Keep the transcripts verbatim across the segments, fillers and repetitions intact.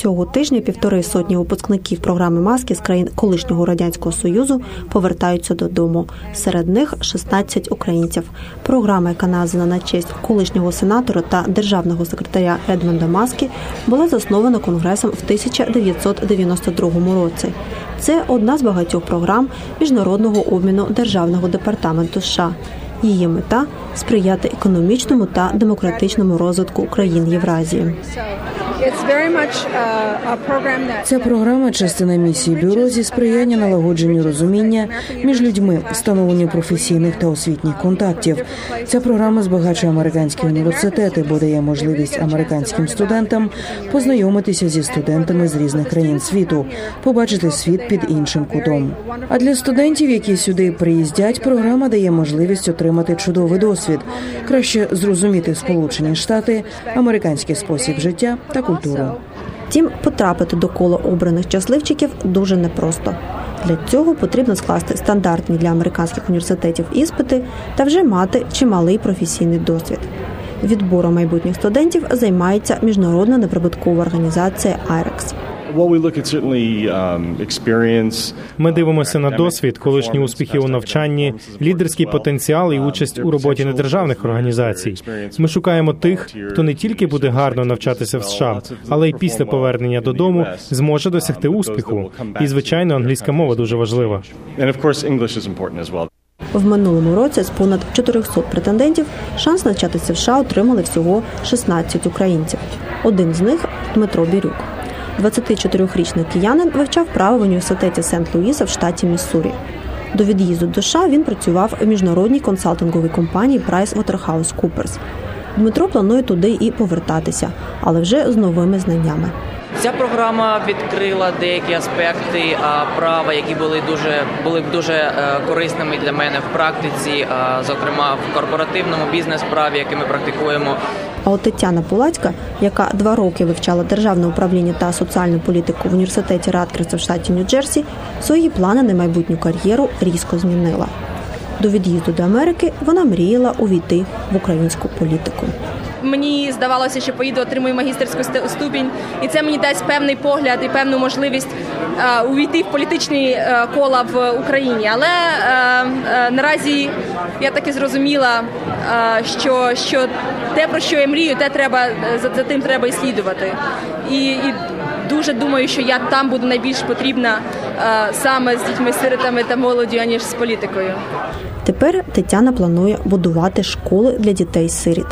Цього тижня півтори сотні випускників програми «Маски» з країн колишнього Радянського Союзу повертаються додому. Серед них шістнадцять українців. Програма, яка названа на честь колишнього сенатора та державного секретаря Едмунда Маскі, була заснована Конгресом в тисяча дев'ятсот дев'яносто другому році. Це одна з багатьох програм міжнародного обміну Державного департаменту США. Її мета – сприяти економічному та демократичному розвитку країн Євразії. Ця програма – частина місії бюро зі сприяння налагодженню розуміння між людьми, встановленню професійних та освітніх контактів. Ця програма збагачує американські університети, бо дає можливість американським студентам познайомитися зі студентами з різних країн світу, побачити світ під іншим кутом. А для студентів, які сюди приїздять, програма дає можливість отримати чудовий досвід, краще зрозуміти Сполучені Штати, американський спосіб життя та культуру. Втім, потрапити до кола обраних щасливчиків дуже непросто. Для цього потрібно скласти стандартні для американських університетів іспити та вже мати чималий професійний досвід. Відбором майбутніх студентів займається міжнародна неприбуткова організація айрекс. Ми дивимося на досвід, колишні успіхи у навчанні, лідерський потенціал і участь у роботі недержавних організацій. Ми шукаємо тих, хто не тільки буде гарно навчатися в США, але й після повернення додому зможе досягти успіху. І, звичайно, англійська мова дуже важлива. В минулому році з понад чотирьохсот претендентів шанс навчатися в США отримали всього шістнадцять українців. Один з них – Дмитро Бірюк. двадцятичотирирічний киянин вивчав право в університеті Сент-Луїса в штаті Міссурі. До від'їзду до США він працював в міжнародній консалтинговій компанії PricewaterhouseCoopers. Дмитро планує туди і повертатися, але вже з новими знаннями. Ця програма відкрила деякі аспекти права, які були дуже були б дуже корисними для мене в практиці, зокрема в корпоративному бізнес-праві, яке ми практикуємо. А от Тетяна Пулацька, яка два роки вивчала державне управління та соціальну політику в університеті Радкліфа в штаті Нью-Джерсі, свої плани на майбутню кар'єру різко змінила. До від'їзду до Америки вона мріяла увійти в українську політику. Мені здавалося, що поїду, отримую магістерську ступінь, і це мені дасть певний погляд і певну можливість е, увійти в політичні е, кола в Україні. Але е, е, наразі я таки зрозуміла, е, що, що те, про що я мрію, те треба, за, за тим треба і слідувати. І, і дуже думаю, що я там буду найбільш потрібна е, саме з дітьми-сиротами та молоддю, аніж з політикою. Тепер Тетяна планує будувати школи для дітей-сиріт.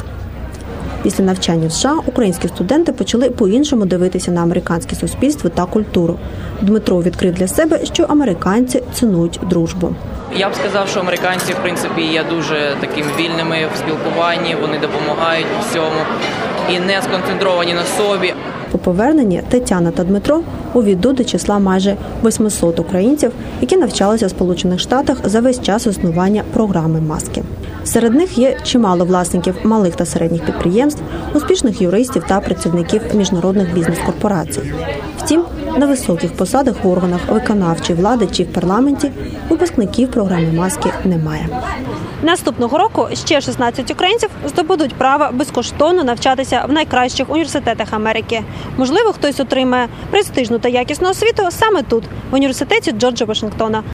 Після навчання в США українські студенти почали по-іншому дивитися на американське суспільство та культуру. Дмитро відкрив для себе, що американці цінують дружбу. Я б сказав, що американці, в принципі, є дуже такими вільними в спілкуванні, вони допомагають у всьому і не сконцентровані на собі. По поверненні Тетяна та Дмитро увійдуть до числа майже восьмисот українців, які навчалися в Сполучених Штатах за весь час існування програми «Маски». Серед них є чимало власників малих та середніх підприємств, успішних юристів та працівників міжнародних бізнес-корпорацій. Втім, на високих посадах в органах виконавчої влади чи в парламенті випускників програми «Маски» немає. Наступного року ще шістнадцять українців здобудуть право безкоштовно навчатися в найкращих університетах Америки. Можливо, хтось отримає престижну та якісну освіту саме тут, в університеті Джорджа Вашингтона.